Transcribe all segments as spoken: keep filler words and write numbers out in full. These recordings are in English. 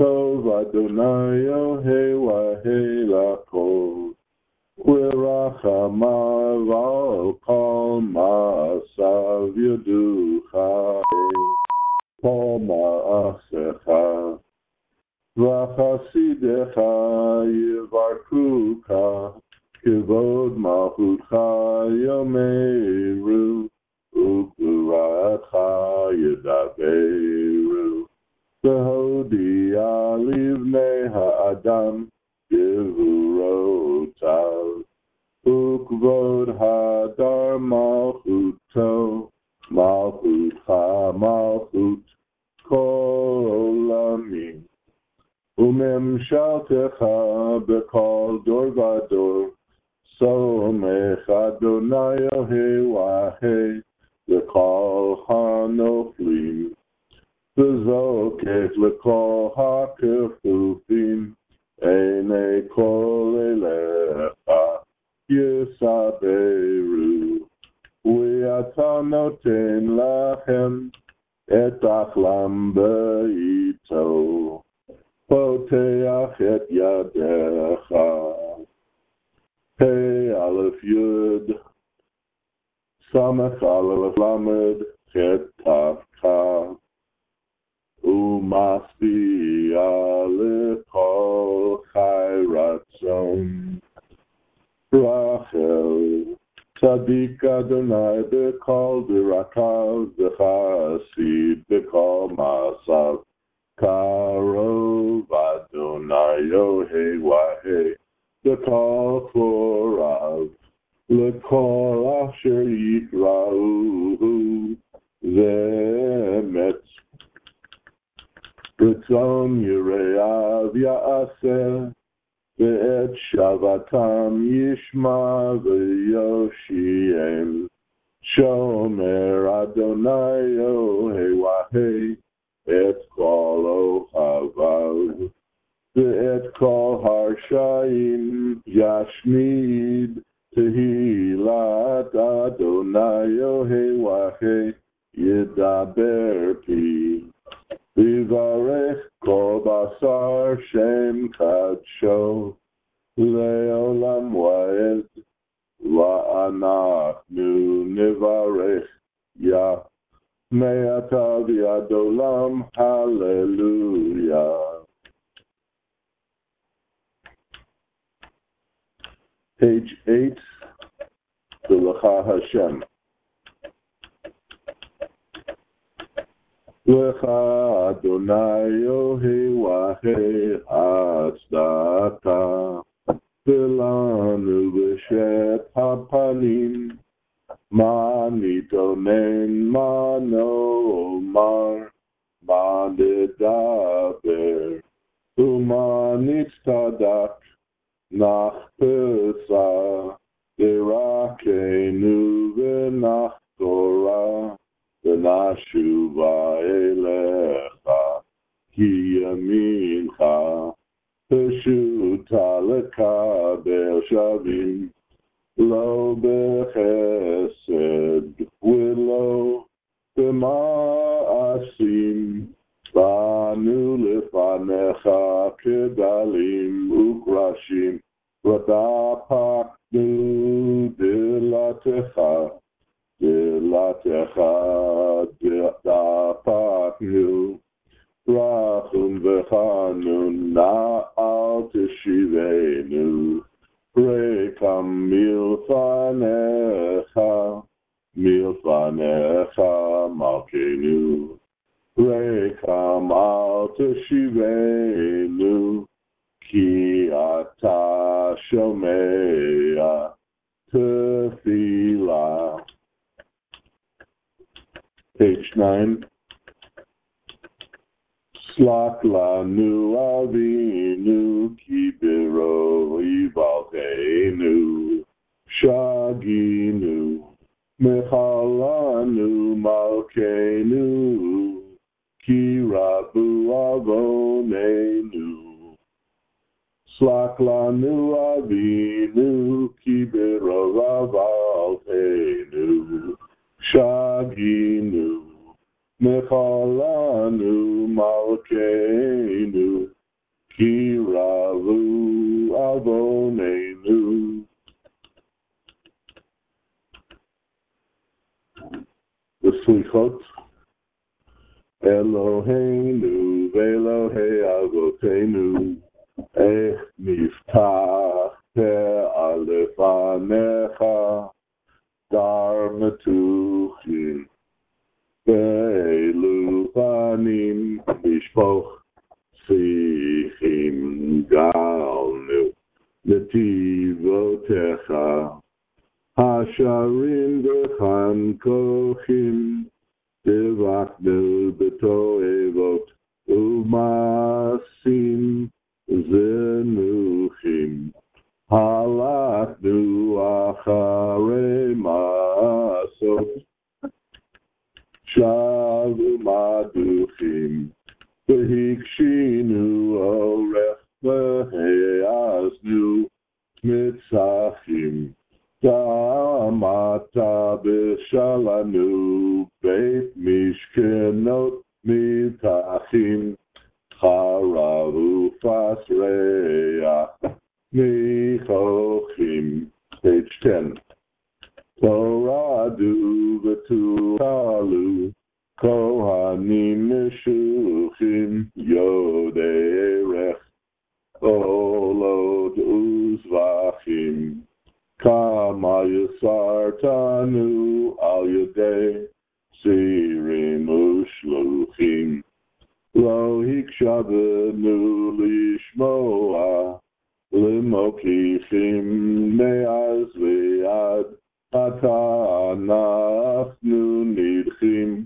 Tov Adonai Yohei Wahei Lakol U'erachamav al kol ma'asav Yaduchai Kol ma'asecha V'chasidecha Yivarkuka Kivod Malchutcha Yomeru U'Gvuratcha Yedaberu V'hodia livnei ha'adam Gevurotav Ukvod hadar malchuto Malchutcha malchut kol olamim Umemshaltecha b'kol dor vador Somech Adonai Yohei Wahei L'kol hanoflim V'zokech l'kol ha'kefufim Einei kol elecha Yisaberu U'ata noten lachem Et achlam be'ito Poteach et yadecha Hey Aleph Yud Samech Aleph Lamed Chet Tav Kav U'masbi'a l'kol chai ratzon Rachel Tzadik Adonai b'kol dirakav V'chasid b'kol masav Karov Adonai Yohei Wahei L'kol chorav L'kol asher yikra'uhu Ze'emet Ritzon Yireav Ya'aseh Ve'et Shavatam Yishma Ve'yoshiem Shomer Adonai Yohei Wahei Et kol ohavav Ve'et kol harshaim Yashmid Tehilat Adonai Yohei Wahei Yedaber pi Vivarech kol basar shem kadsho leolam waed va'anachnu nivarech ya me'ata v'ad olam hallelujah. Page eight, L'cha Hashem. L'cha Adonai Yohei Wahei Hatzdaka V'lanu b'shet hapanim Ma nitonen ma nomar Ma nedaber U'ma nitztadak Nachpesa Derakenu v'nach Torah V'nashuva elecha Ki yamincha Peshuta lekabel shavim Lo bechesed V'lo b'ma'asim Banu lefanecha Kedalim ukrashim V'dapaknu dilatecha Dilatecha dapaknu Rachum v'chanun na'al teshivenu Rekam milfanecha Milfanecha malkenu Rekam al teshivenu Ki ata shomea tefillah. Page nine. Slak lanu avinu kibiro ivalteinu shaginu mechalanu malkeinu kirabu avonenu Slak lanu avinu kibiro avalteinu shaginu Mechalanu Malkeinu, Kiravu Avonenu. The Slichot. Eloheinu ve'Elohei Avotenu, Ech niftach pe'alefanecha, dar metuchim, ve'elu panim mishpoch sichim galnu, netivotecha, hasharim v'chan kochim, Devachnu betoevot umasim zenuchim, halachnu acharei masot, shavu maduchim, v'hikshinu orech v'heaznu mitzachim. Damata b'shalanu beit mishkenot mitachim, charavu fasreach michochim. Page ten. Toradu v'tuhalu kohanim meshuchim yodei erech olod uzvachim. Kama yisartanu al yedei sirim ushluchim, lo hikshavenu lishmoa limokichim me'az ve'ad ata anachnu nidchim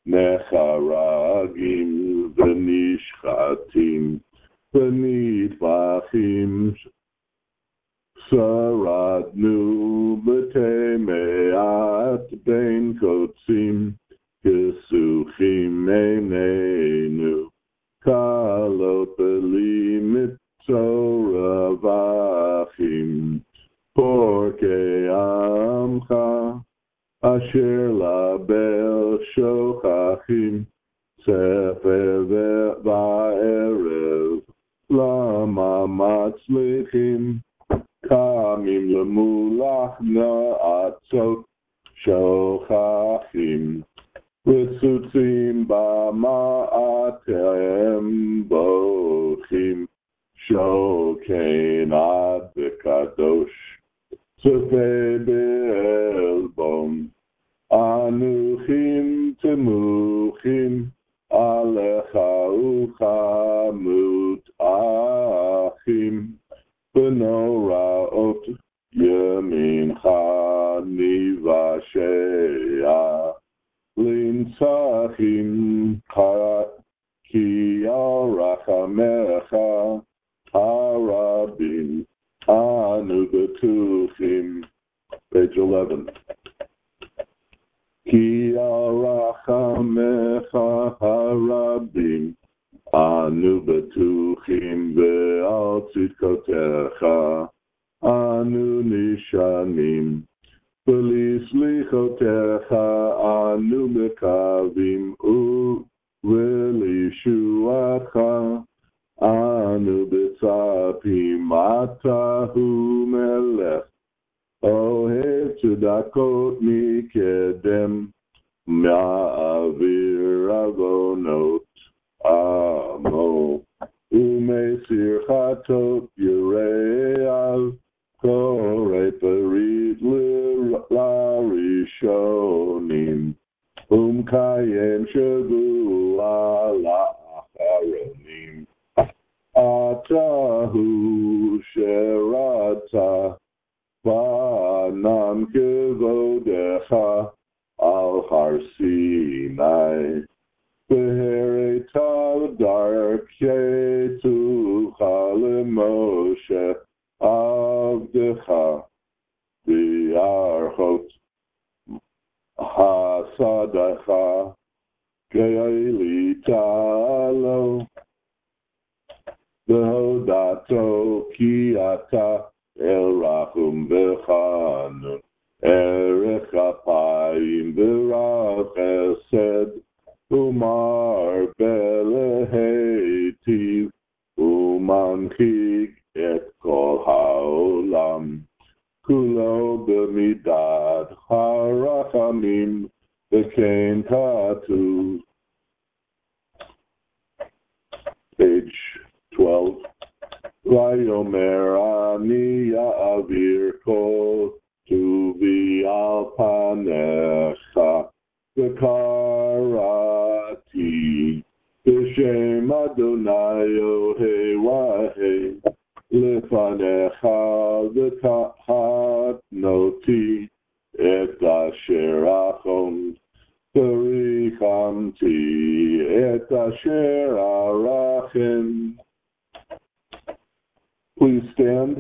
necharagim v'nishchatim v'nitbachim. Saradnu b'temeat ben kotzim, kesuchim einenu, kalot beli mitzoravachim, porkei amcha, asher label shochachim, sefer v'erev, lama matzlichim, Kamim lemulach na'atzot shochachim, v'tzutzim ba'ma'atem bochim, shokein ad v'kadosh, tzefei be'elbom, anuchim temuchim, alecha uchamut achim, B'noraot yemincha nivashea, lintzachim ki arachamecha harabim anu betuchim. Page eleven. Ki arachamecha harabim Anu betuchim ve'al tzidkotecha, anu nishanim, v'lislichotecha anu mekavim u'velishuacha, anu betzapim atahu melech, ohev tzedakot mikedem, ma'avir avonot. Amo umesir chatot yireal korei perit larishonim umkayem shavua la'acharonim atahu sherata v'anam kevodecha al har Sinai. Be'eretal darketucha leMoshe avdecha v'yarchot hasadacha ke'elitalo v'hodato ki ata el rachum v'chanun erech apayim v'rav chesed Umar belehetiv, umanchik et kol haolam, kulo b'midat harachamim, v'kein tatu. Page twelve. Vayomer ani ya'avir kol tuvi al panecha, v'karati, b'shem Adonai Yohei Wahei, lefanecha v'kahatnoti et asher achon, v'richamti et asher arachem. Please stand.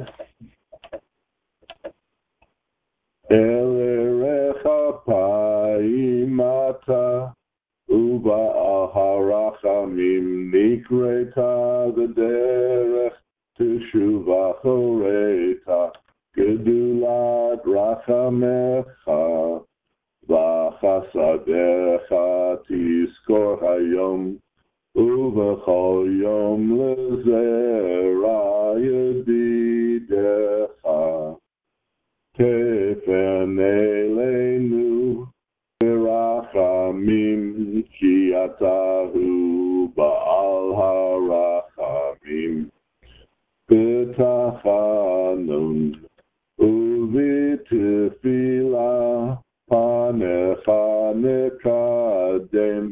Elerecha paimata, uba harachamim nikreta v'derech teshuva choreta, gedulat rachamecha, v'chasadecha tiskor hayom, ubechol yom lezera yedidecha. Tefen eleinu berachamim, ki atahu ba'al harachamim, b'tachanun uv'tefila panecha nekadem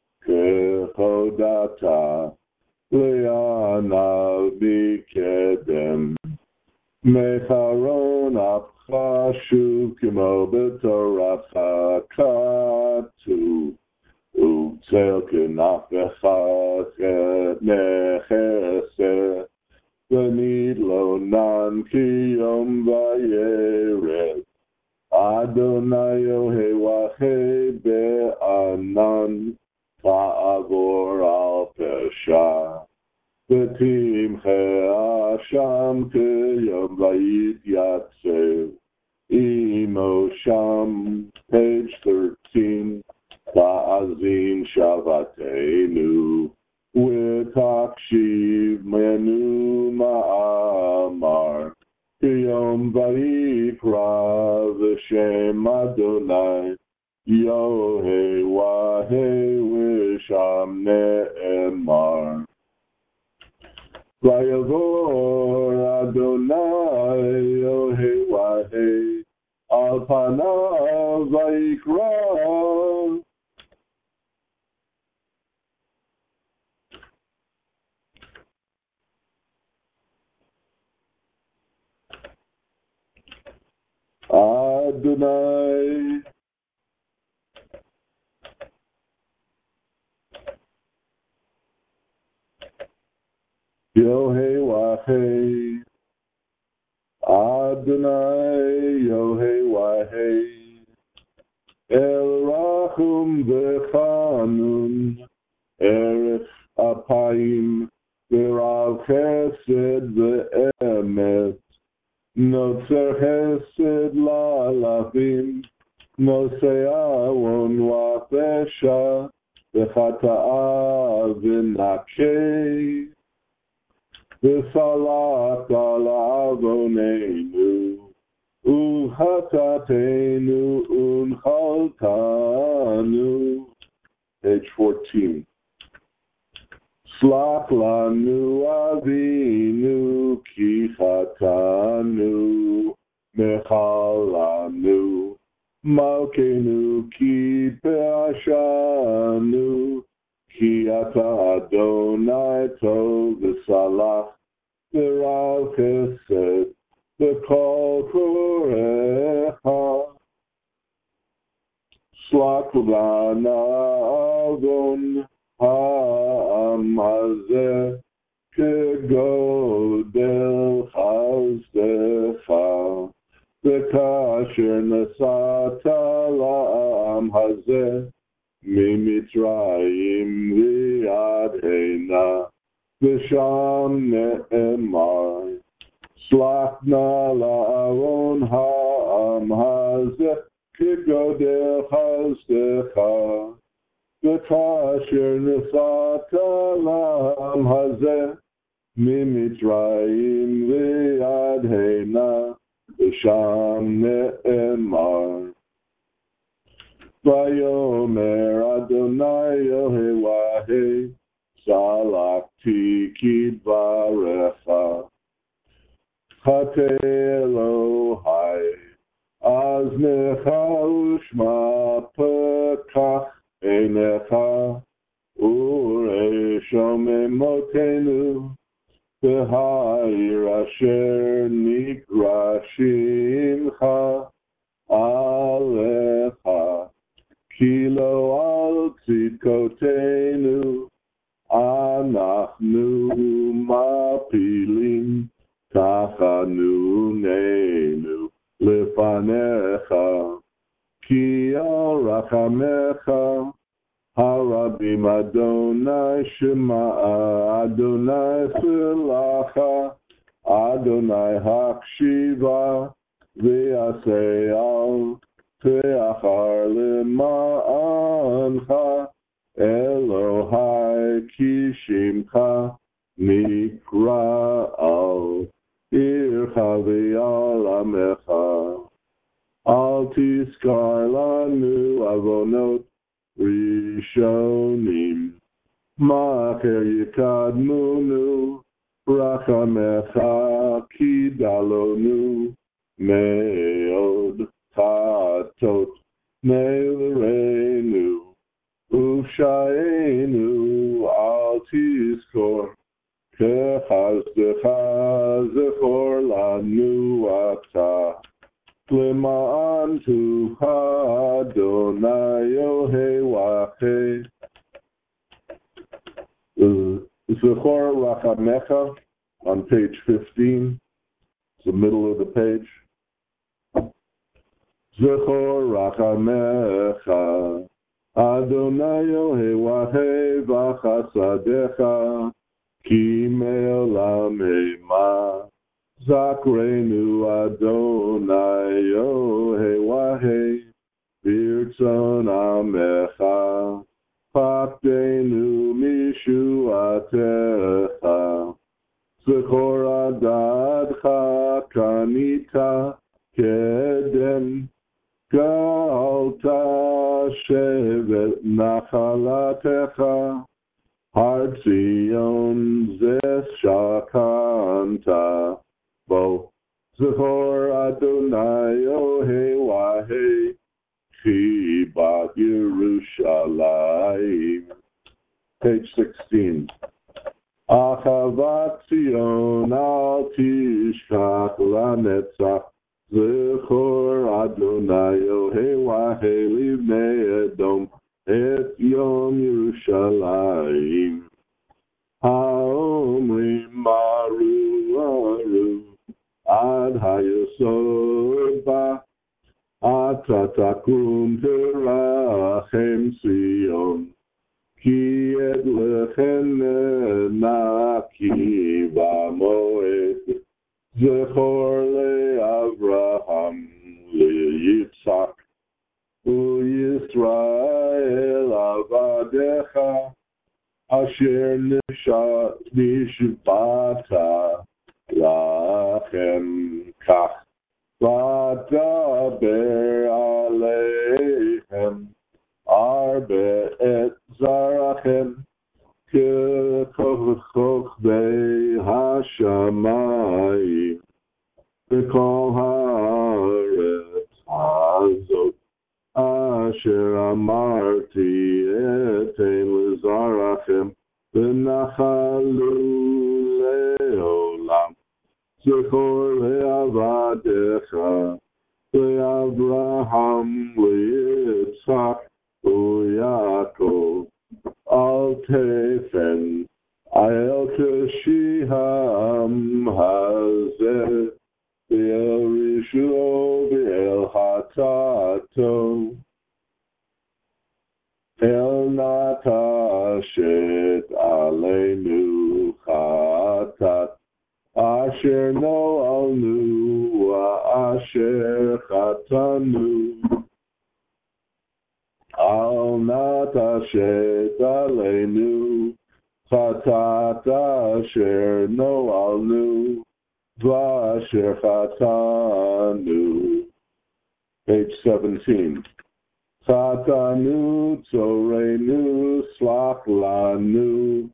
kehodata le'anav b'kedem. Mecharon apchashu kimo b'toracha katu, u'tzel kenafecha necheser, v'nid lo nan kiyom vayeret, Adonai Yohei Wahei be'anan, ta'avor al pesha. V'timche Asham k'yom vayityatzeh, imo sham. Page thirteen. Ta'azim shavatenu, v'takshiv menu ma'amar, k'yom vayikra v'shem Adonai, Yohei Wahei v'sham ne'emar. Vayavor Adonai Yohei Wahei al panav vayikra. Adonai Yohei Wahei, Adonai Yohei Wahei, El Rachum V'Chanun, Erech Apayim, V'Rav Chesed V'Emet, Notzer Chesed La'alafim, Nosei Avon V'Pesha, V'Chata'a V'Nakei, V'salach al avoneinu, u'chatatenu u'nchaltanu. Page fourteen. Slach lanu avinu ki chatanu, mechalanu, malkenu ki pe'ashanu, ki ata Adonai tov v'salach, v'rav chesed, v'kol korecha. Slach lana avon ha'am hazeh, kegodel chazdecha, v'kasher nesata la'am hazeh, Mimitzrayim v'yad heina, v'sham ne'emar, slach na la'aron ha'am hazeh, kegodel chazdecha. וכאשר נסעת לעם הזה, ממצרים ועד הנה, ושם נאמר. ויאמר אדוני אלוהי, סלקתי כדבריך. חטא אלוהי, אזנך ושמע פקח עיניך, וראה שוממותנו, והעיר אשר נקרא שמך עליך, כי לא על צדקותינו אנחנו מפילים, תחנוננו לפניך, כי על רחמך הרבים אדוני שמעה, אדוני סלחה, אדוני הקשיבה, ויעשה על תאחר למענך, אלוהי כי שמך נקרא על עירך ועל עמך. אל תזכר לנו עוונות ראשונים, מאחר יקדמונו, רחמך כי דלונו מאוד, חטאות נעברנו, ופשענו אל תזכור, כחסדך זכור לנו אתה. למען טובך אדוני אלוהי, זכור רחמך on page fifteen, it's the middle of the page. זכור רחמך אדוני אלוהי וחסדיך, כי מעולם המה. זכרנו אדוני אלוהי ברצון עמך, פקדנו משועתך. זכור עדתך קנית קדם, גאלת שבט נחלתך, הר ציון זה שקנת בו. זכור אדוני אלוהי כי בת ירושלים. Page sixteen. אחוות ציון אל תשכח לנצח, זכור אדוני אלוהי לבני אדום את יום ירושלים. האומרים מרו ארו עד היסוד בה, אתה תקום תרחם ציון, כי את לכן נקי במועד. זכור לאברהם ליצחק וישראל עבדיך, אשר נשבעת לכם כך, ותדבר עליהם הרבה את זרעכם, ככוכבי השמיים, וכל הארץ הזאת אשר אמרתי אתן לזרעכם, ונחלו לעולם. זכור לעבדיך, לאברהם, ליצחק ויעקב, אל תפן אל כשהם הזה, ואל רשעו ואל חטאתו, אל נא תשת עלינו חטאת, אשר נואלנו ואשר חטאנו. אל נא תשת Chatat asher noalnu, v'asher chatanu. Page seventeen. Chatanu tzorenu, slach lanu,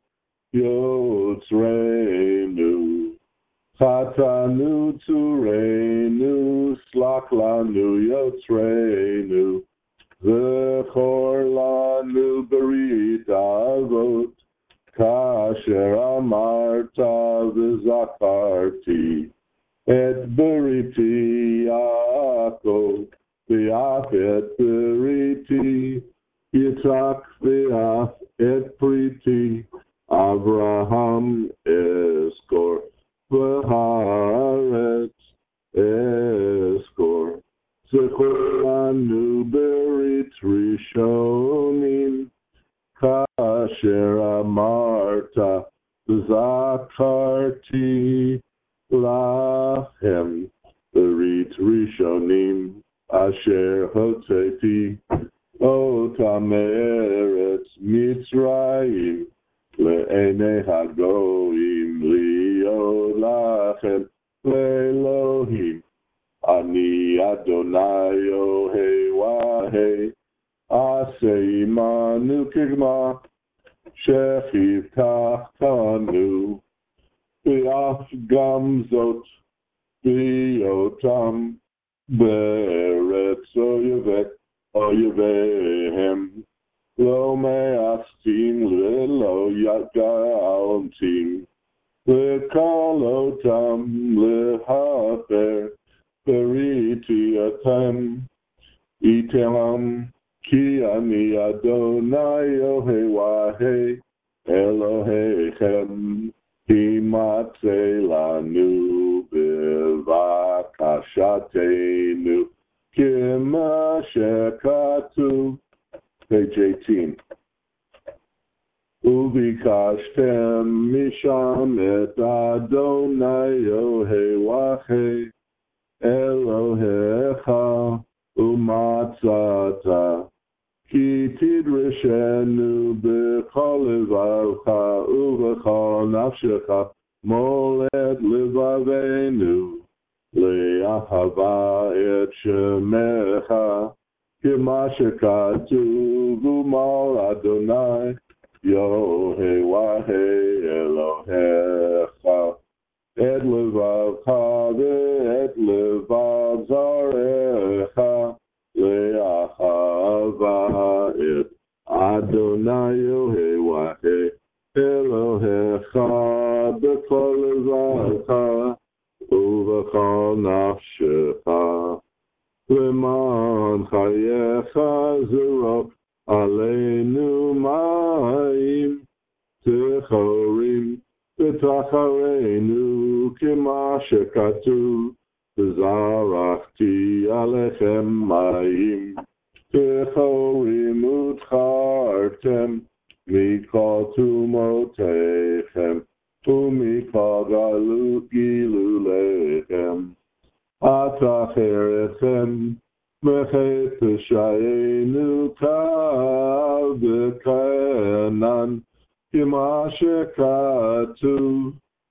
yotzrenu. Chatanu tzorenu, slach lanu, yotzrenu. Zechor lanu berit avot, kasher amarta v'zakarti, et beriti Yaakov, v'af et beriti, Yitzhak v'af et priti, Avraham eskor, v'haaretz eskor. Zechor lanu berit rishonim, kasher amarta zakarti lachem berit rishonim asher hotzeti otam eretz Mitzrayim le'enei hagoyim li'od lachem le'elohim ani Adonai Yohei Wahei Aseh imanu kigma shechivtachtanu v'af gam zot v'yotam be'eretz oyevek oyevehem lo me'astim le'lo yaga'altim le'kalotam le'hafer beriti atem itelam Ki ani Adonai Yohei Wahei Elohechem Himatzeh lanu b'vakashatenu Kima shekatuv. Page eighteen. Ubikashtem misham et Adonai Yohei Wahei Elohecha umatzata ki tidrishenu b'chol levavcha uv'chol nafshecha molet levavenu le'ahava et shemecha kima shekatuv u'mal Adonai Yohei Wahei Elohecha et levavcha ve'et levav zarecha le'achava et Adonai Yohei Wahei Elohecha b'kol levavcha uv'chol nafshecha le'man chayecha zerok aleinu ma'im techorim v'tachareinu kima shekatuv Zarachti alechem mayim techorim utchartem mikol tumotechem umikol galut gilulechem atacherechem mechet shayenu kav b'kanan kima shekatuv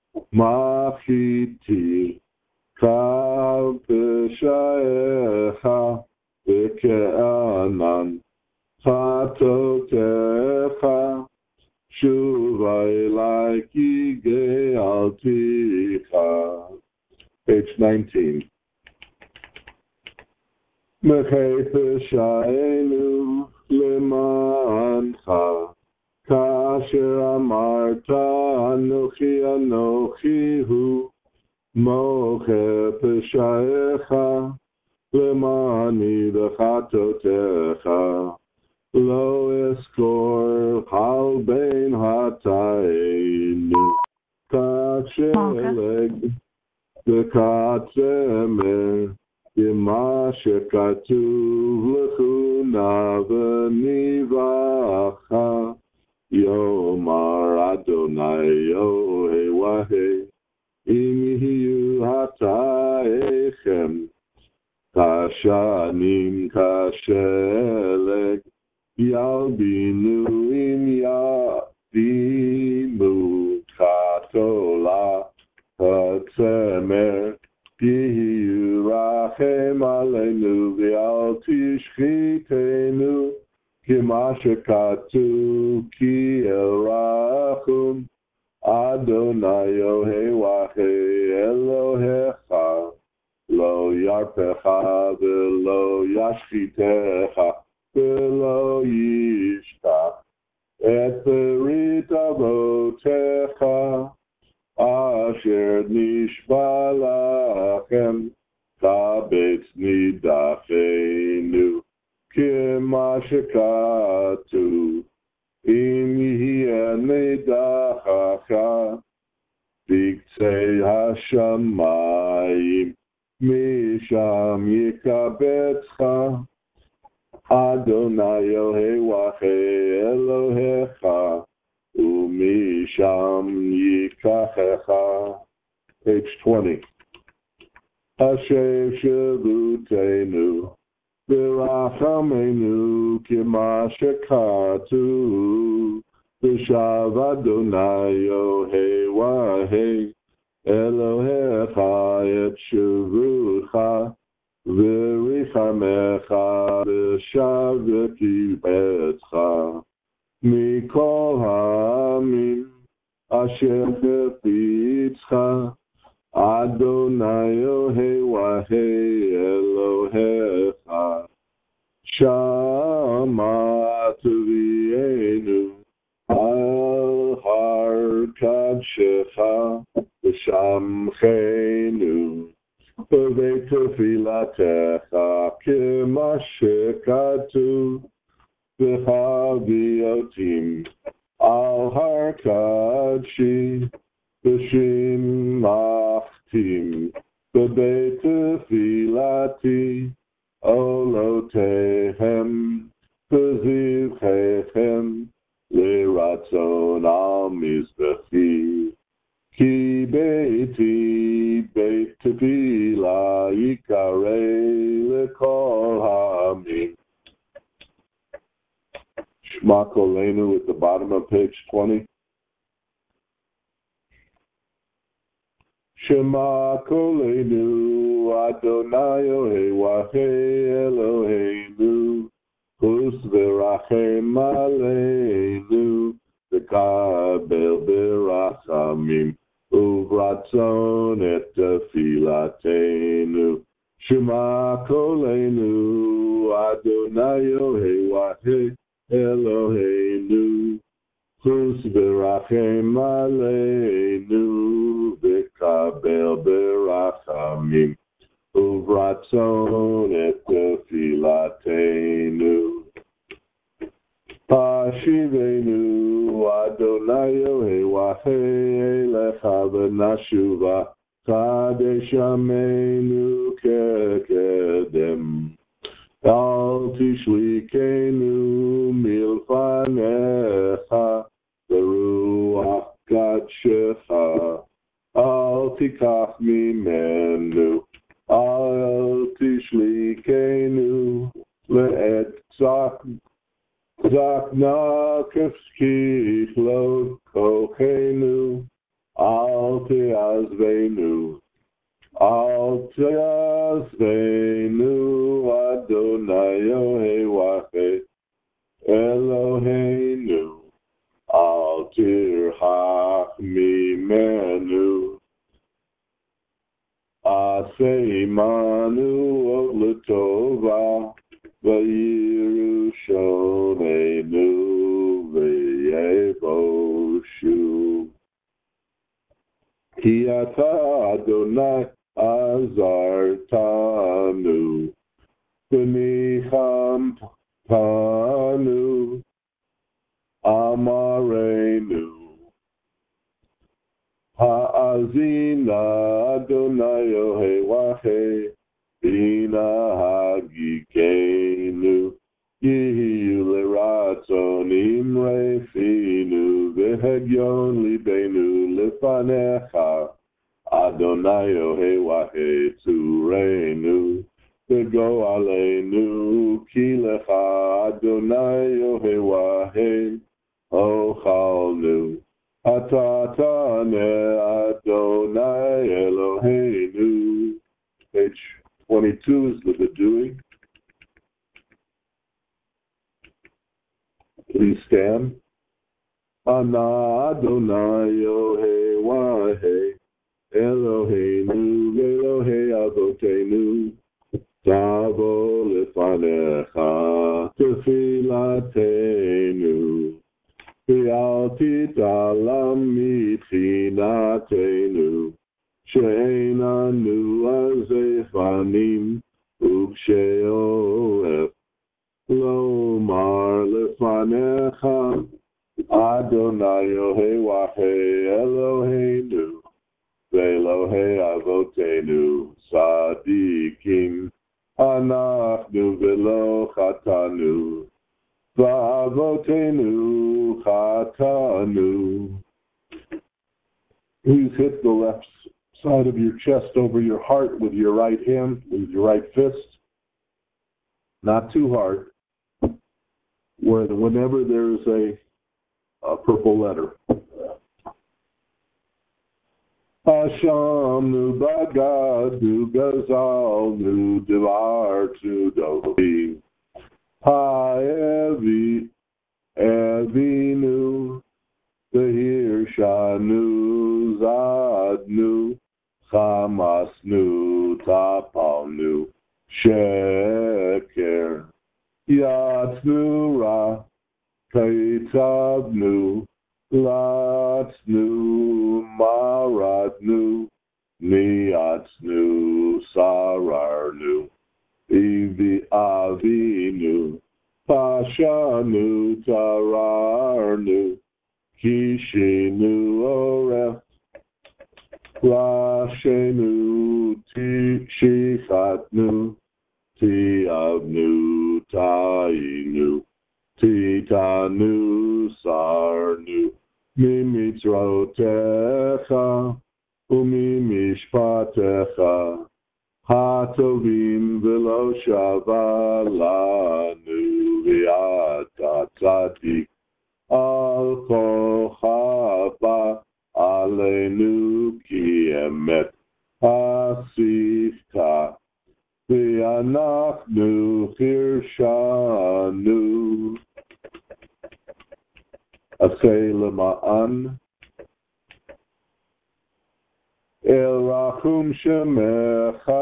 machiti kav b'shayecha b'ke'anan chatotecha shuva elai ki ge'alticha. Page nineteen. Mechet b'shayenu lemancha kasher amarta anochi anochi hu moche peshaecha lemani v'chatotecha lo eskor hal bein hatainu kacheleg v'katzemer yima shekatuv lechuna v'nivacha Yomar Adonai Yohei Wahei Im hiyu hataechem kashanim kashelek yalbinu im yadimu כמה שכתוב כי אל רחום אדוני אוהב אלוהיך לא ירפך ולא ישחיתך ולא ישכח את ברית אבותיך אשר נשבע לכם כבית נידחנו כמה שכתוב אם יהיה נידחך בקצה השמיים משם יקבצך אדוני אלוהיך אלוהיך ומשם ייקחך. Page twenty. אשר שבותנו ורחמנו כמה שכתוב ושב אדוני אוהב אלוהיך את שבותך וריחמך ושב וקיבצך מכל העמים אשר חפצך אדוני אוהב אלוהיך שמה תביאנו על הר קדשך ושם חנו בבית תפילתך כמה שכתוב וחביותים על הר קדשי ושמחתים בבית תפילתי עולותיהם וזבחיכם לרצון על מזבחי כי ביתי בית תפילה יקרא לכל העמים. Shema Kolenu at the bottom of page twenty. Shema Kolenu Adonai Elohei Eloheinu Hus v'rachem aleinu v'kabel b'rachamim uvratzon et tefilatenu. Shema Kolenu Adonai Elohei Eloheinu Hus v'rachem aleinu v'kabel b'rachamim uvratzon et tefilatenu. Pashivenu Adonai Elohei elecha v'nashuva kadesh yameinu kekedem Al tishlikenu milfanecha beruach kadshecha Al tikach mimenu Al tishlikenu le'et zak zakna kefkichlot kochenu Al te'azvenu Al te'azvenu Adonai Elohei Eloheinu Al tirhach mimenu Aseimanu od letova V'yiru shonenu v'yevoshu Ki ata Adonai azartanu v'nichamtanu amarenu ha'azina Adonai Elohei Bina hagikenu Yihiyu leratzon imrefinu v'hegyon libenu lefanecha Adonai Elohei tzurenu v'go aleinu ki lecha Adonai Elohei ochalnu atatane Adonai Eloheinu. Page twenty-two is the Bedouin. Please stand. Ana Adonai Yohei Wahei Eloheinu Elohei Avotenu Tavo Lefanecha Tefilatenu Ve'al titalam mitchinatenu She'enanu azefanim Ukshe'oef Lomar Lefanecha Adonai Yohei Wahei Eloheinu Ve'Elohei Avotenu Sadikim Anachnu Ve'lo Chatanu Va'avotenu Chatanu. Please hit the left side of your chest over your heart with your right hand, with your right fist. Not too hard. Where whenever there's a A purple letter. Hashem nu bagad nu gazal nu devar tu dovi. Ha-evi evinu behir shanu zadnu chamasnu tapalnu sheker yatznu ra Kaitabnu, Latnu, Maradnu, Niatznu, Sararnu, Ivi Avinu, Pashanu, Tararnu, Kishinu, Oref, Rashenu, Shichatnu, Tiavnu, Tainu, Titanu sarnu mimitzrotecha umimishpatecha hatovim velo shavalanu v'ata tzadik al kochava alenu ki emet hasifta v'anachnu chirshanu. Asay lema'an El Rachum Shemecha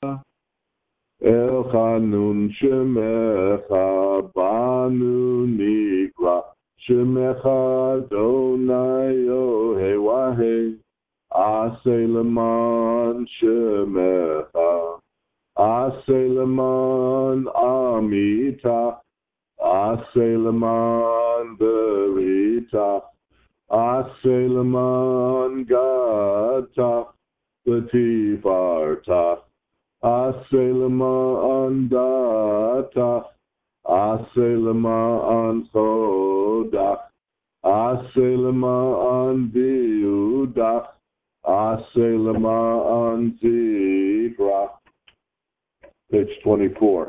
El Chanun Shemecha Banu Nikra Shemecha Adonai Yohei Wahei Asay leman Shemecha Asay leman Amitach Asay leman Beritach Asay leman Gadtach B'tifartach Asay leman Datach Asay leman Chodach Asay leman Biudach Asay leman Zikrach. Page twenty-four.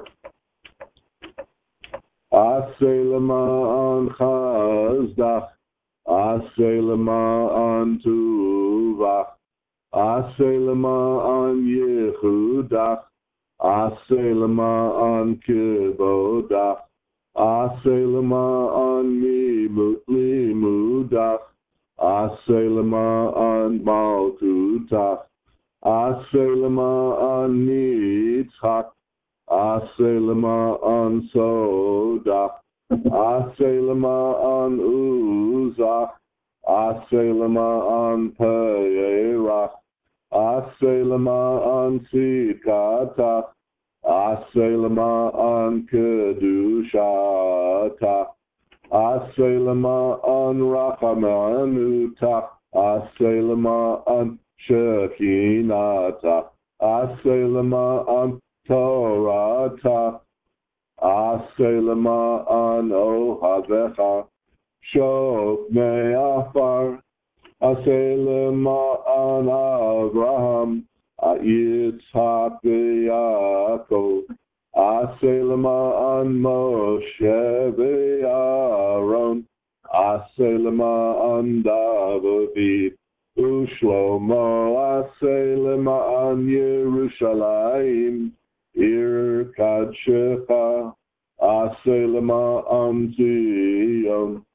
Asay leman Chazdach Asay leman Tuvach Asay leman Yehudach Asay leman Kibodach Asay leman Limudach Asay leman Malkutach Asay leman Nitzchak Asay leman Sodach Asay leman Uzach Asay leman Peirach Asay leman Tzidkatach Asay leman Kedushatach Asay leman Rachamanutach Asay leman Shekinatach Asay leman Toratach Asay leman Ohavecha Shofnei Afar Asay leman Abraham Yitzhak v'Yaakov Asay leman Moshe v'Aaron Asay leman David uShlomo Asay leman Yerushalayim Ir Kadshecha Aseh lema'an Zion,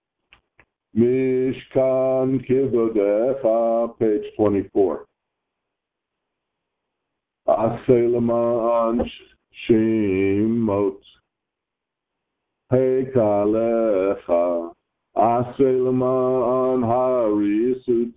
Mishkan Kivodecha, page twenty-four. Aseh lema'an Shemot, Heikalecha, Aseh lema'an Harisut,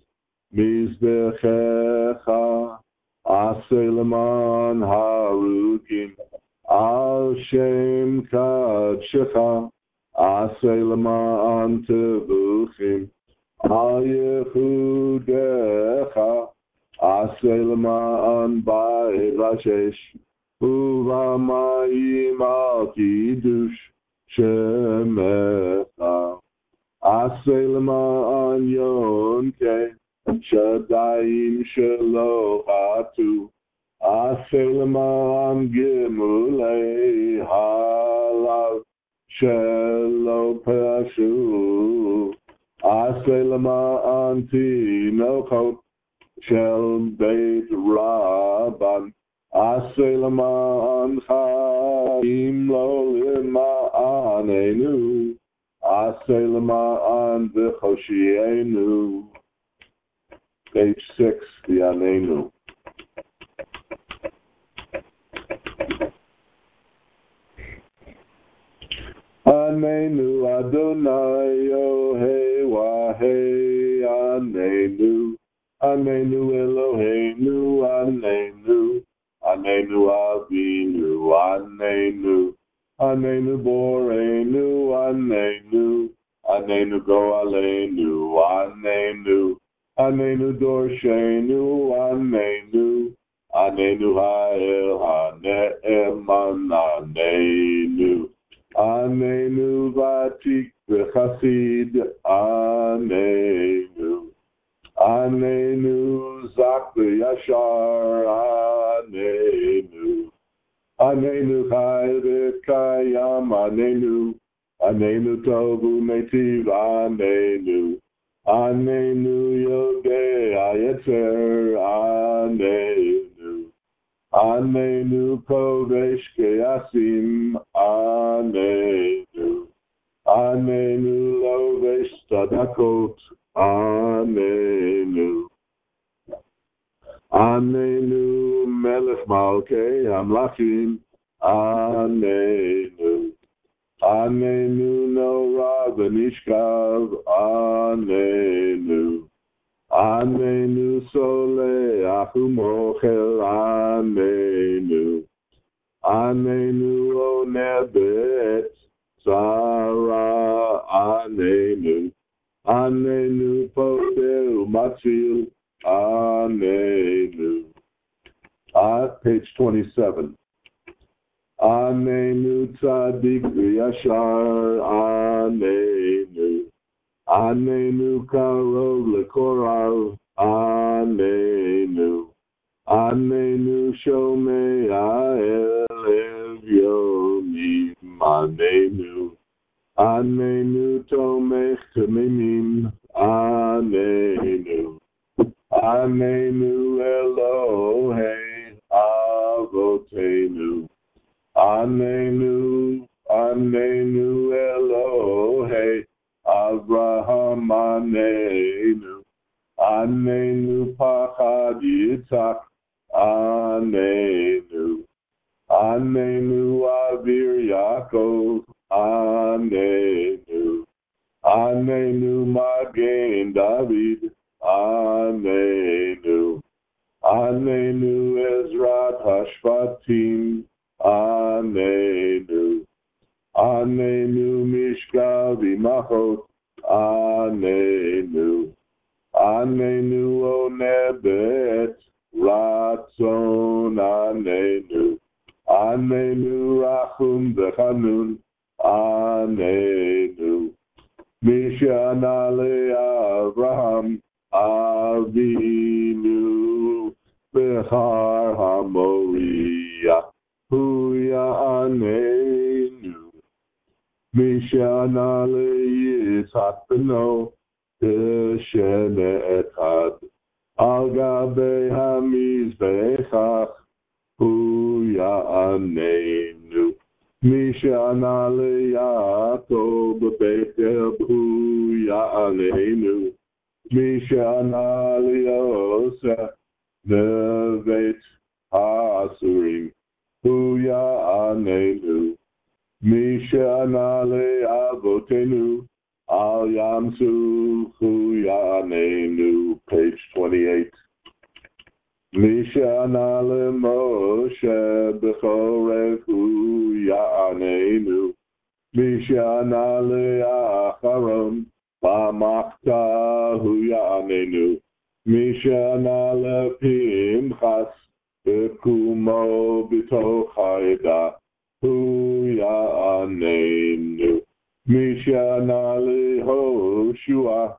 Mizbechecha, Aseh lema'an Harukim, Al Shem Kadshecha, Aseh lema'an Tevuchim, Al Yehudecha, Aseh lema'an Ba'ed Rashesh, Uvamayim al Kiddush Shemecha, Aseh lema'an Yonke, Shadayim Shelohatu, Aseh lema'an Gimulei Halav Shelo Pashu, Aseh lema'an Tinokot Shel Beit Rabban, Aseh lema'an Chaim Lo Lima'anenu, Aseh lema'an V'choshienu. Page six, the Anenu. Anenu Adonai Yohei Wahei Anenu, Anenu Eloheinu Anenu, Anenu Avinu Anenu, Anenu Boreinu Anenu, Anenu Goalenu Anenu, Anenu Dorshenu Anenu, Anenu Ha'el Ha'ne'eman Anenu, Anenu Vatik V'chasid Anenu, Anenu Zak V'yashar Anenu, Anenu Chai V'kayam Anenu, Anenu Tovu Metiv Anenu, Anenu Yodei Ayetzer Anenu, Anenu Kodesh Keyasim Anenu, Anenu Lovesh Tadakot Anenu, Anenu Melech Malkei Hamlachim Anenu, Anenu Norah V'nishkav Anenu, Anenu Soleach U'mochel Anenu, Anenu Onebet Tzara Anenu, Anenu Poter U'matzil Anenu. Uh, page twenty-seven. Anenu Tzadik V'yashar Anenu, Anenu Karov Lekorav Anenu, Anenu Shomei Ha'elev Yomim Anenu, Anenu Tomech Temimim Anenu, Anenu Elohei Avotenu, Anenu, Anenu Elohei Avraham Anenu, Anenu Pachad Yitzhak Anenu, Anenu Avir Yaakov Anenu, Anenu Magen David Anenu, Anenu Ezrat Hashvatim Anenu, Anenu Mishka V'machot Anenu, Anenu Onebet Ratzon Anenu, Anenu Rachum V'chanun Anenu, Mishana Avraham Avinu Bechar HaMoriah Huya Anenu, Mishana Yitzhak Beno B'Shene Echad Al Gabei HaMizbechach Huya Anenu, Mishana le'Yaakov Bethel hu ya'anenu. Mishana le'Yosef Nevet ha'asurim hu ya'anenu. Mishana le'Avotenu al yamsu hu ya'anenu. Page twenty-eight. Mishana le'Moshe b'choref hu ya'anenu. Mishana le'Acharon b'machta hu ya'anenu. Mishana le'Pinchas b'kumo b'toch ha'edah hu ya'anenu. Mishana le'Hoshua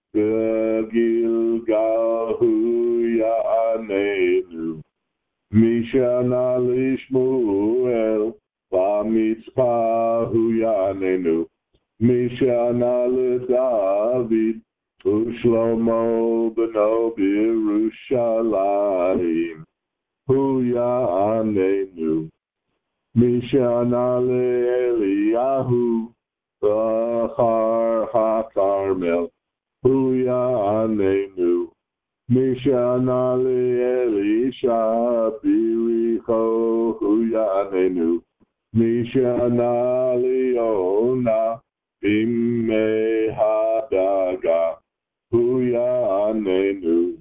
b'Gilgal hu ya'anenu. Mishana le'Shmuel b'Mitzpah hu ya'anenu. Mishana le'David hu Shlomo b'no b'Yerushalayim hu ya'anenu. Mishana le'Eliyahu b'Char HaKarmel hu ya'anenu. Mishana le'Elisha b'Yericho hu ya'anenu. Mishana le'Yona b'mei hadaga hu ya'anenu.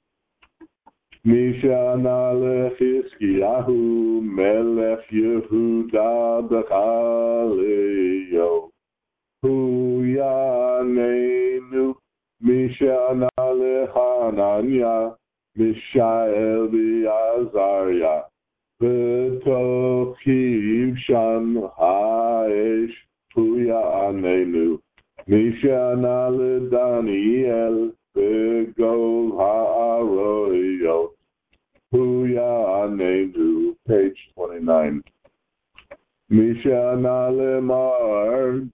Mishana le'Chizkiyahu melech Yehuda b'Chaleo hu ya'anenu. Mishana le'Hananya Mishael b'Azariah b'toch Kivshan ha'esh hu ya'anenu. Mishana le'Daniel b'Gol ha'aroyot hu ya'anenu. Page twenty-nine. Mishana le'Mar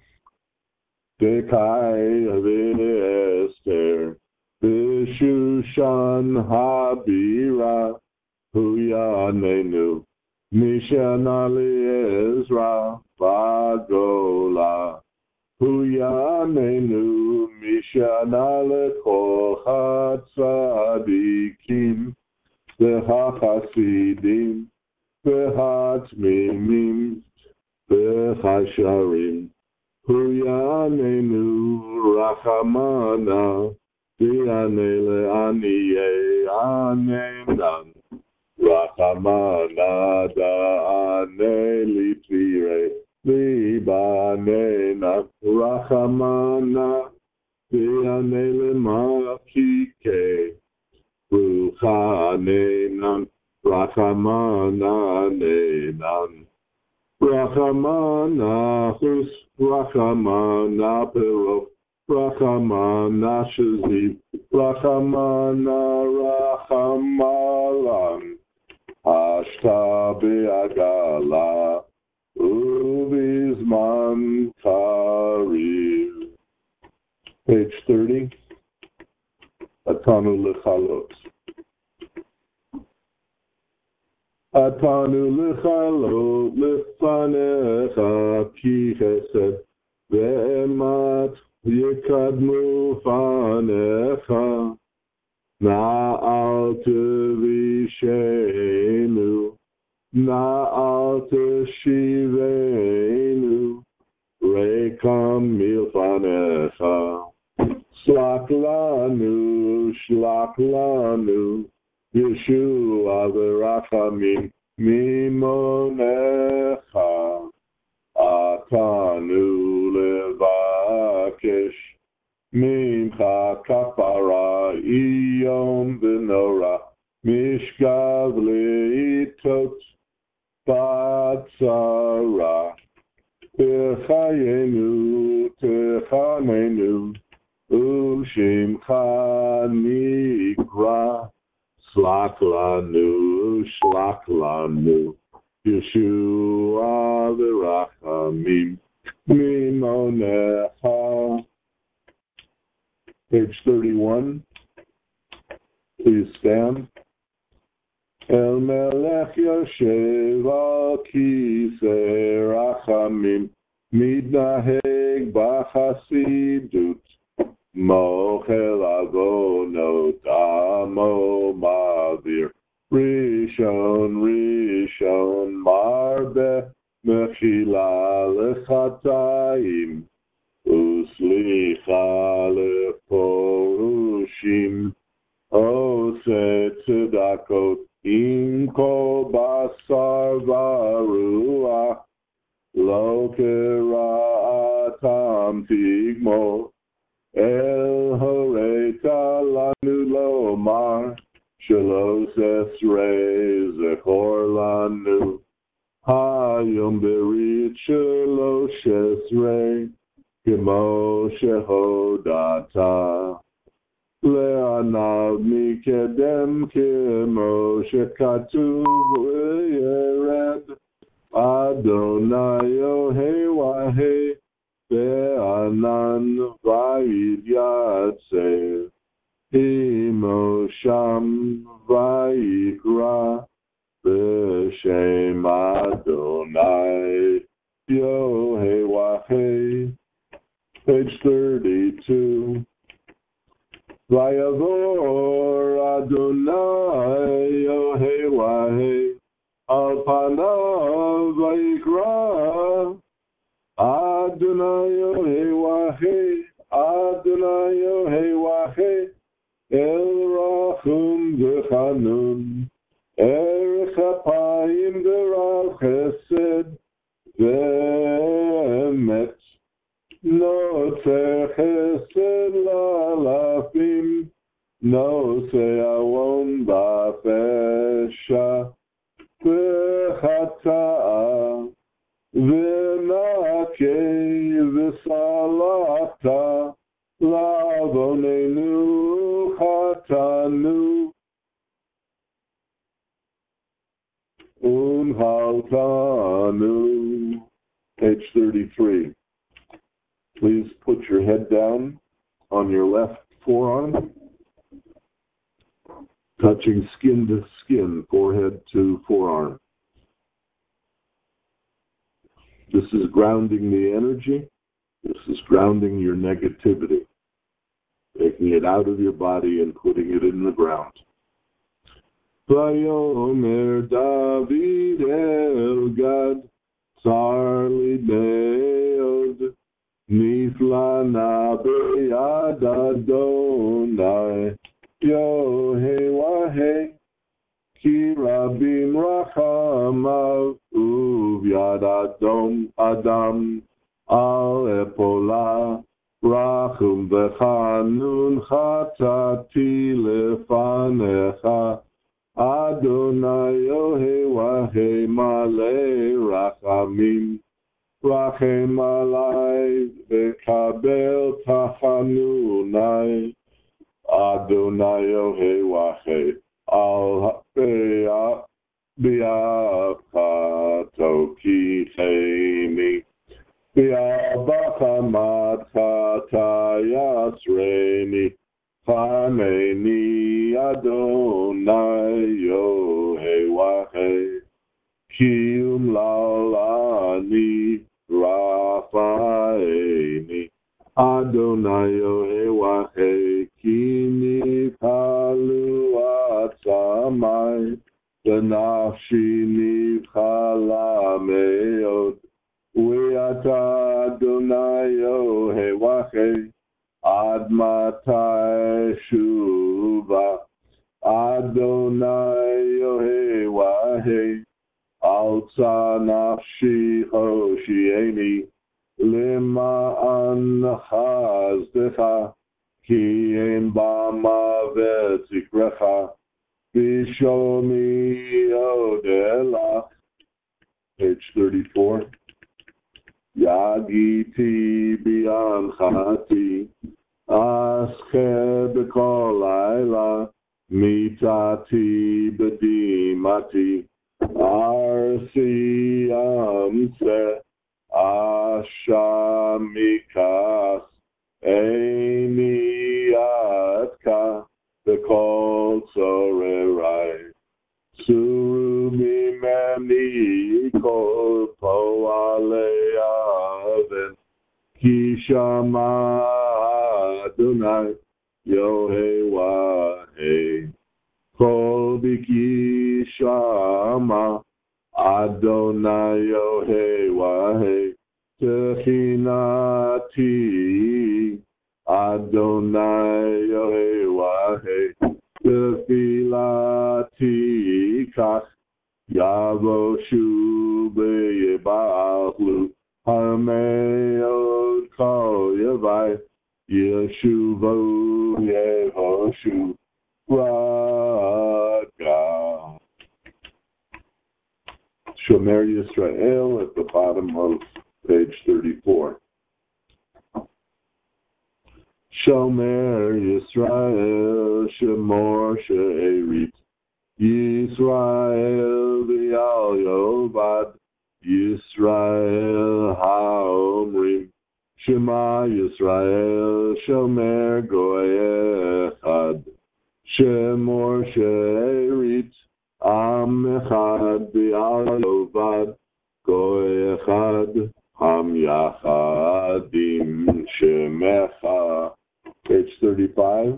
Dekai v'Esther b'Shushan ha'bira hu ya'anenu. Mishana le'Ezra b'Gola hu ya'anenu. Mishana le'Kol ha'tzadikim v'ha'chasidim v'ha'tmimim v'chasharim hu ya'anenu. Rachamana di'ane le'aniyei anenan. Rachamana da'ane litvire libanena. Rachamana di'ane le'makike ruchanenan. Rachamana nenan. Rachamana chus, Rachamana perot, Rachamana shazib, Rachamana rachamalan, Ashta be'agala, Uvizman kariv. Page thirty, Atanu lechalot. Atanu lechalot lefanecha ki chesed ve'emat yekadmu fanecha na'al tevishenu na'al teshivenu rekam milfanecha slak lanu shlak lanu Yeshua v'rachamim mimonecha atanu levakesh mimcha kapara iyom v'nora mishkav leitot batzara techayenu techanenu u'shimcha nikra. Slak lanu, shlak lanu, Yeshua v'rachamim mimonecha. Page thirty-one. Please stand. El Melech Yoshev al Kisei Rachamim, Midnaheg B'chasidut, Mochel Avonot Amo Mavir, Rishon Rishon Marbe, Mechila Lechatayim, Uslicha Leporushim, Ose Tzedakot, Im Kol Basar Varuach, Lo Kera'atam Tigmo, El Horeta Lanu Lomar, Shalos Esrei Zechor Lanu, Hayom Berit Shalos Esrei, Kemo Shehodata. Le'anav mikedem kemo shekatuv yered Adonai Yohei Wahei Be'anan vayid yatsev Imo sham vayikra B'shem Adonai Yohei Wahei. Page thirty-two. Vayavor Adonai Yohei Wahei Al Panav Vayikra Adonai Yohei Wahei Adonai Yohei Wahei El Rachum V'Chanun Erech Apayim V'Rav Chesed V'Emet No Chesed Lalafim, No Se'awon Ba'fesha, V'chata'a, V'nakei V'salata, Lavonenu Chatanu, Unhaltanu. Page thirty-three. Please put your head down on your left forearm, touching skin to skin, forehead to forearm. This is grounding the energy. This is grounding your negativity, taking it out of your body and putting it in the ground. Vayomer David El Gad, Tsar li Meod, Niflana b'yad Adonai, Yohei Wahei, Ki rabim rachamav, Uvyad Adom Adam, Al epola, Rachum v'chanun chatati lefanecha, Adonai Yohei Wahei malei rachamim, Rachem alai v'kabel tachanunai, Adonai Yohei Wahei al bi'avcha tokicheni, bi'avacha madcha tayasreni, chaneni Adonai Yohei Wahei, Kiyum lalani Rafaeni, Adonai Yohei Wahei, Kini palu atzamai, V'nafshi nivchala meod, U'yata Adonai Yohei Wahei, Ad matai shuva, Adonai Yohei Wahei, Alza nafshi hoshieni, Lima'an chazdecha, Ki ein bama v'tzikrecha, Bishomi yodelach. Page thirty-four. Yagiti bi'anchati, Asche b'kol laila, Mitati b'dimati, Arsi amse, Ashamikas, Eini atka, B'kol tzorerai. Suru mimeni kol po'alei aven. Ki shama Adonai Yohei Wahei. Kol biki shama Adonai Yohei Wahei. Techinati Adonai Yohei Wahei. Tefilati kach Yavoshu b'yibachlu Hameod kol yavai Yeshuvo Yehoshu Raga. Shomer Yisrael at the bottom of page thirty-four. Shomer Yisrael Shemor She'erit Yisrael V'al Yovad Yisrael HaOmrim Shema Yisrael Shomer Goy Echad Shemor She'erit Am Echad V'al Yovad Goy Echad Ham Yachadim Shemecha. Page thirty-five.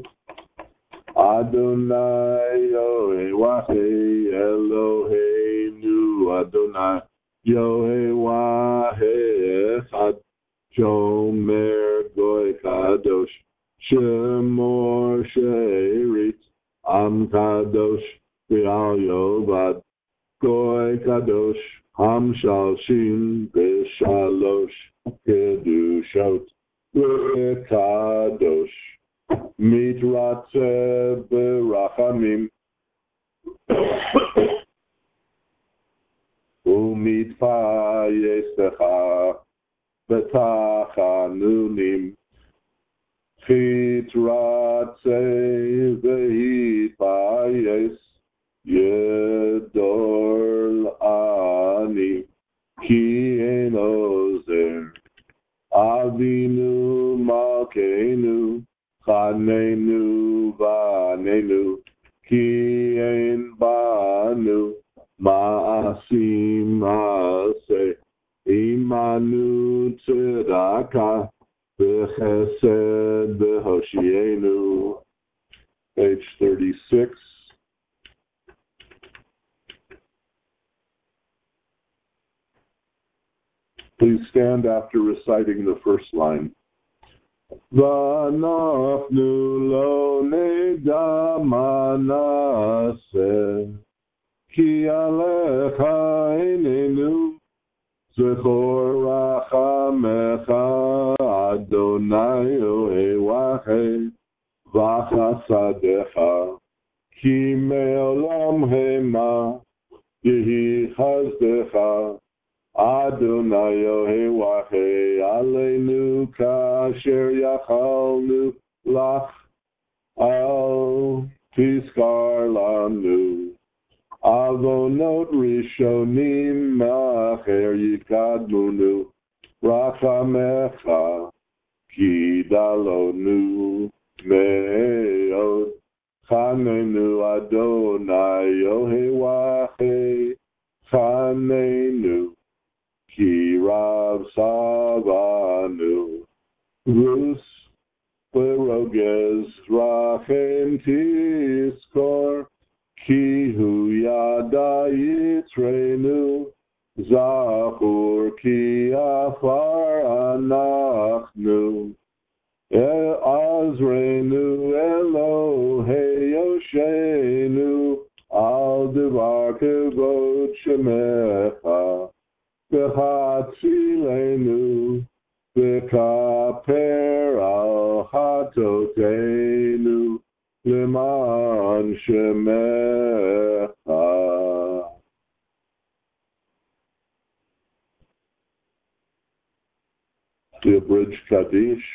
Adonai Yohei Wahei Eloheinu Adonai Yohei Wahei Echad Shomer Goy Kadosh Shemor She'erit Am Kadosh V'al Yovad Goy Kadosh Ham Shalshin B'Shalosh Kedushot Kadosh Mitratze Berachamim Umitfayesecha Betachanunim Chitratze Vehitfayes Yedor Ani Ki Ein Ozer Avinu Malkeinu Chanenu Vanenu Ki Ein Banu Ma'asim Aseh Imanu Tzedaka B'Chesed B'Hoshienu. Page thirty-six. Please stand after reciting the first line. V'anachnu lo neda ma na'aseh ki alecha einenu zechor rachamecha Adonai Yohei Wahei v'chasadecha ki me'olam hema yehi chazdecha Adonai Yohei Wahei Aleinu kasher yachalnu lach al tiskar lanu Avonot rishonim ma'acher yikadmunu rachamecha ki dalonu me'od chanenu Adonai Yohei Wahei chanenu Ki Rav Savanu Rus Berogez Rachem Tiskor Ki Hu Yada Yitrenu Zachur Ki Afar Anachnu Azrenu Elohei Yoshenu Al Devar Kevod Shemecha V'chatzilenu v'kaper al chatotenu l'man shemecha. The abridged Kaddish.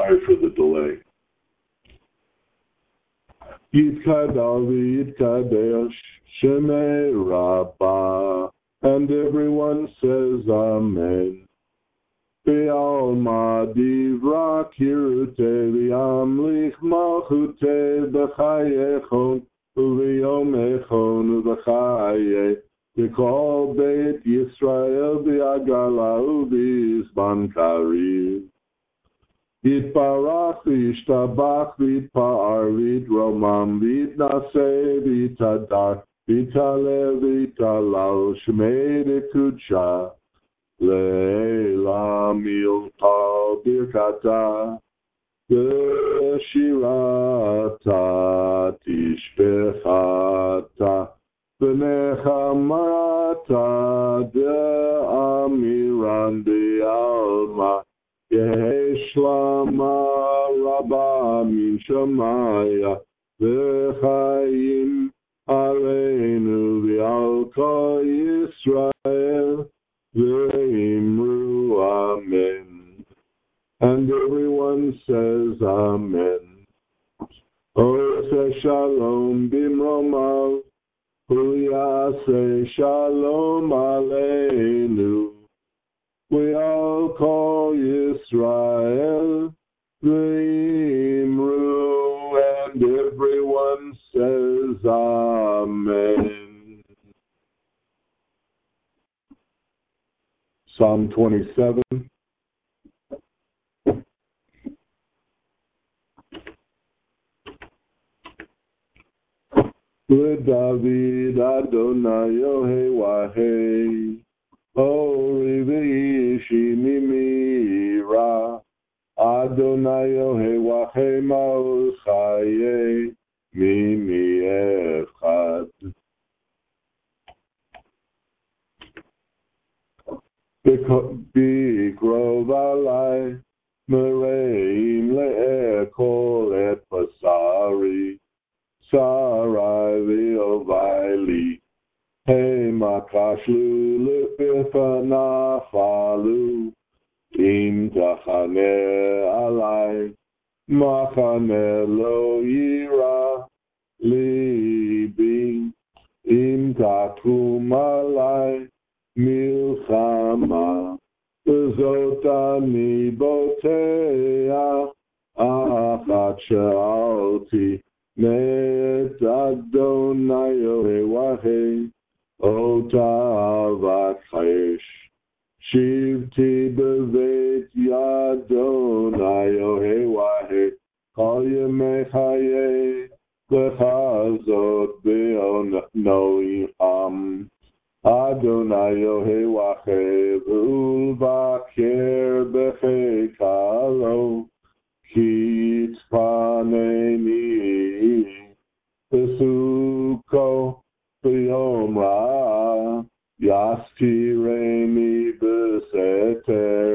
Sorry for the delay. Yitkadal v'yitkadesh Shemei Rabbah, and everyone says Amen. Be'alma divra kirute v'yamlich malchute b'chayechon u'v'yomechon u'v'chaye v'kol beit Yisrael v'yagala u'v'izban karim. Yitbarach v'yishtabach v'yitpa'ar v'yitromam v'yitnaseh v'yitadar v'yitaleh v'yitalal shmei dekudsha le'ela milta birkata v'shirata tishbechata v'nechamarata de'amiran de'alma Yesh lama rabba min shamaya v'chayim aleinu v'al kol Yisrael v'imru amen. And everyone says amen. Ose shalom bimromav Uyase shalom aleinu. We all call Yisrael v'imru, and everyone says Amen. Psalm twenty-seven. L'David Adonai Yohei Wahei Ori v'ishi mimira Adonai Yohei Wahei Ma'oz Chaye Mimi Echad. Bikrov alai Mereim le'ekol et basari Sarai v'ovaili Hey makashlu lepifanafalu Im tachane alai Machane lo yira libi Im takum alai milchama Zotani botea Achat she'alti Met Adonai Yohei Wahei Otavat Chayesh Shivti B'veit Yadonai Yohei Wahei Kol Yemei Chayei L'chazot B'onoiham Adonai Yohei Wahei V'ulvaker B'cheikalo Ki yitzpaneni Besuko B'yom Ra Yastireni B'seter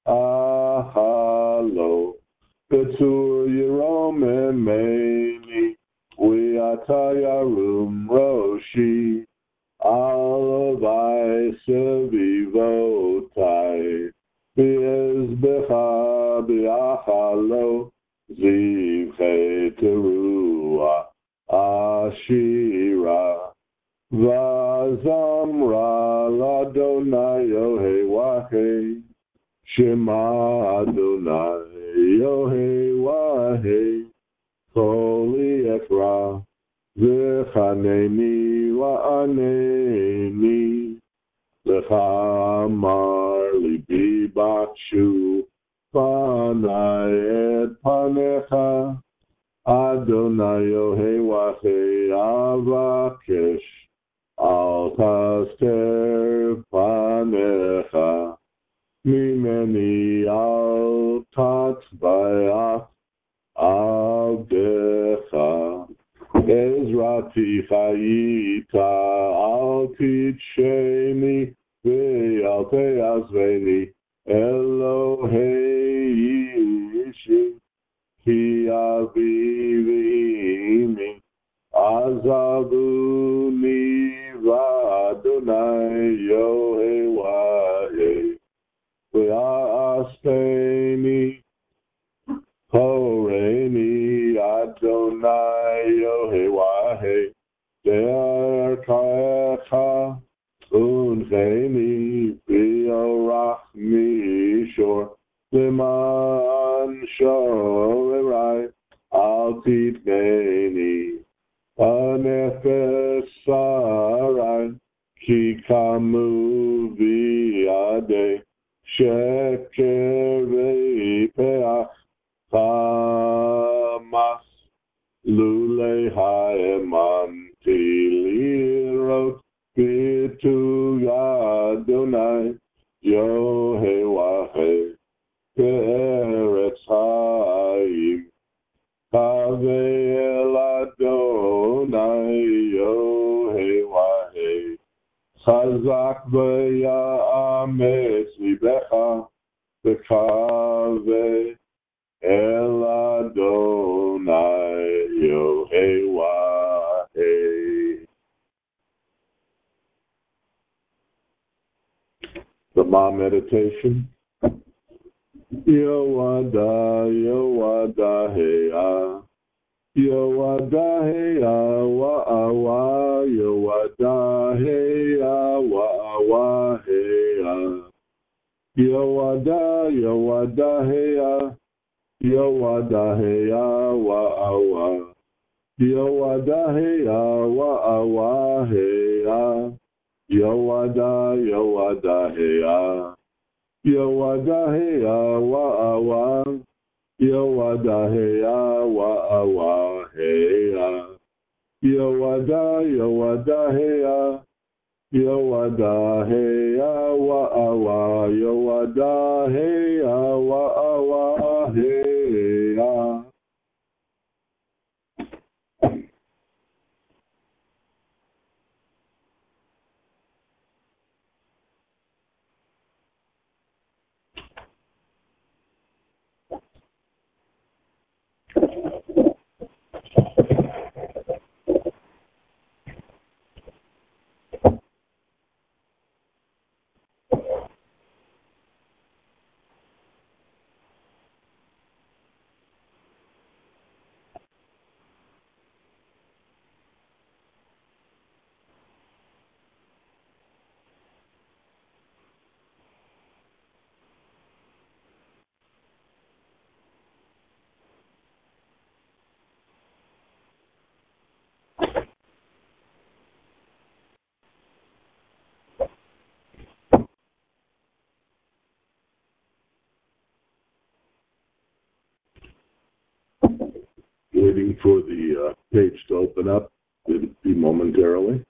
Ahalo Betur Yerom Emeni U'yata Yarum Roshi Alavai Sevivotai B'ezbecha B'achalo Zivchei Teruah Ashira Vazamra L'Adonai Yohei Wahei Shema Adonai Yohei Wahei Koli Ekra V'chaneni Wa'aneni Lecha Amar Libi Bakshu Panai et Panecha Adonai Yohei Wahei Avakesh Al Taster Panecha Mimeni Al Tatzbayach Avdecha Ezrati Chayita Al Titsheni Ve'al Te'azveni Elohei Ishi Ki avivimi azabuni v'Adonai Yohei Wahei v'Aspeni Shekecha Uncheni Biorachmi Shor Liman Shorerai Al Titneni Anefes Sarai Ki Kamu Viade Shekerei Peach Hamas Lule Haeman Tilirot Bitu Yadonai Yohewahe Peretz Haim Kave El Adonai Yohewahe Chazak V'Ya'ametz Libecha V'Kave El Adonai Yohewahe. The Ma meditation. Yowada, Yowada, Heya. Yowada, Heya, Wa'awa. Yowada, Heya, Wa'awa, Heya. Yowada, Yowada, Heya. Yowada, Heya, Wa'awa. Yowada, Heya, Wa'awa, Heya. Yowada, Yowada, Heya. Yowada, Heya, Wa'awa. Yowada, Heya, Wa'awa, Heya. Yowada, Yowada, Heya. Yowada, Heya, Wa'awa. Yowada, Heya, Wa'awa, Heya. Waiting for the uh, page to open up. It'll be momentarily.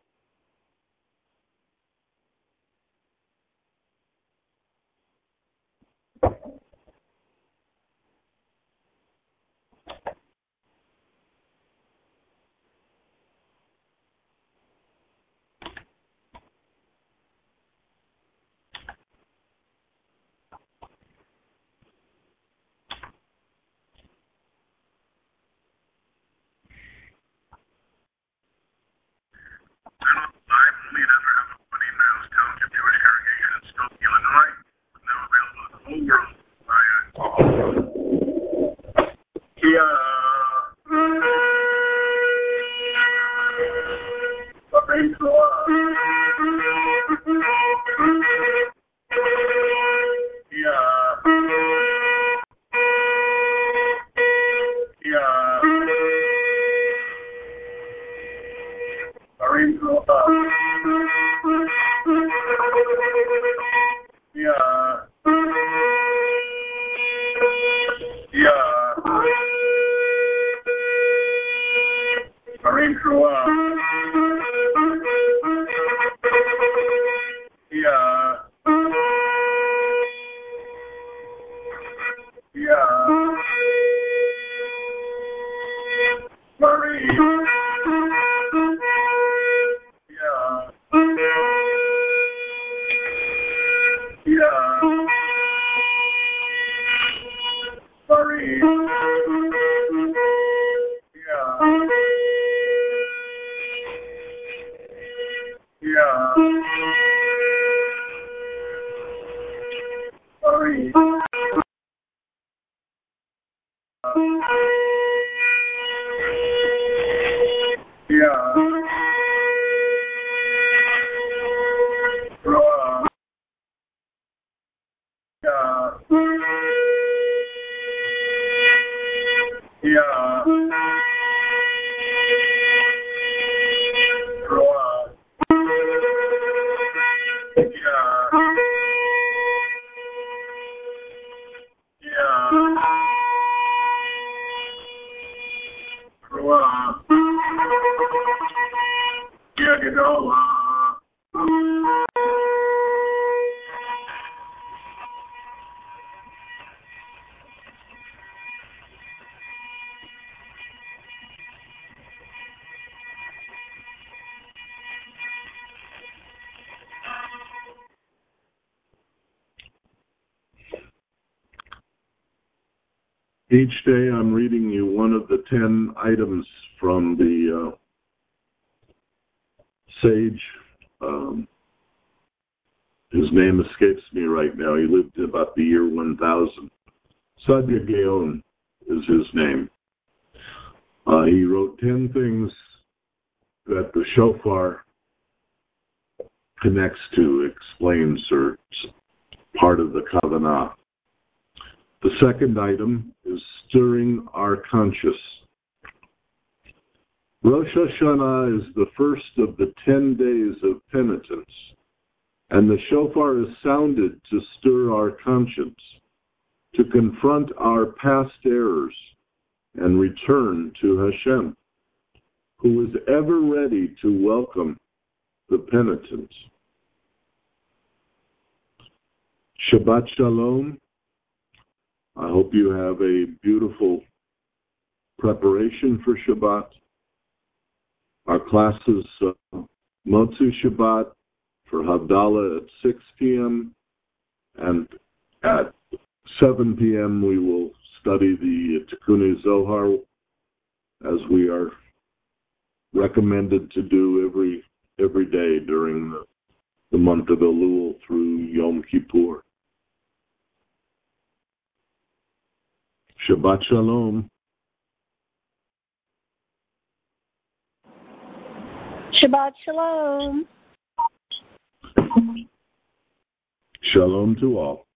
Each day I'm reading you one of the ten items from the uh, sage. Um, his name escapes me right now. He lived about the year one thousand. Sadhya Gaon is his name. Uh, he wrote ten things that the shofar connects to, explains, or part of the Kavanah. The second item is stirring our conscience. Rosh Hashanah is the first of the ten days of penitence, and the shofar is sounded to stir our conscience, to confront our past errors, and return to Hashem, who is ever ready to welcome the penitent. Shabbat Shalom. I hope you have a beautiful preparation for Shabbat. Our classes, uh, Motzu Shabbat for Havdalah at six p.m. and at seven p.m. we will study the Tikkun Zohar, as we are recommended to do every every day during the, the month of Elul through Yom Kippur. Shabbat Shalom. Shabbat Shalom. Shalom to all.